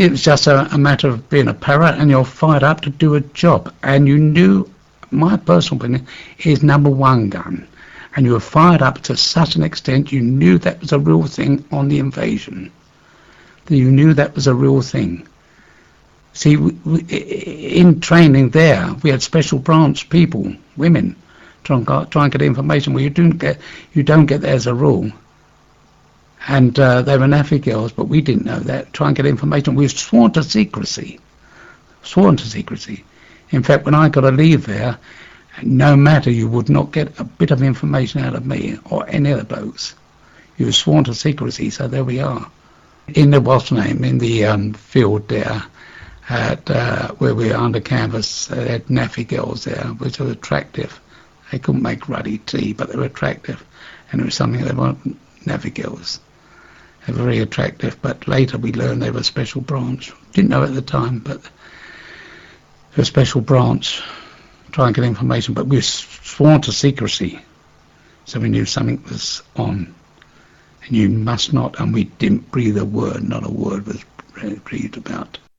it was just a matter of being a parrot, and you're fired up to do a job. And you knew, my personal opinion, is number one gun. And you were fired up to such an extent you knew that was a real thing on the invasion. That you knew that was a real thing. See, in training there, we had special branch people, women, try and get information. Well, you don't get that as a rule. And they were NAAFI girls, but we didn't know that. Try and get information. We were sworn to secrecy. Sworn to secrecy. In fact, when I got to leave there, no matter, you would not get a bit of information out of me or any other blokes. You were sworn to secrecy, so there we are. In the in the field there, at where we were under canvas, they had NAAFI girls there, which were attractive. They couldn't make ruddy tea, but they were attractive. And it was something they weren't NAAFI girls. They were very attractive, but later we learned they were special branch. Didn't know at the time, but they were special branch. Try and get information, but we were sworn to secrecy, so we knew something was on, and you must not, and we didn't breathe a word, not a word was breathed about.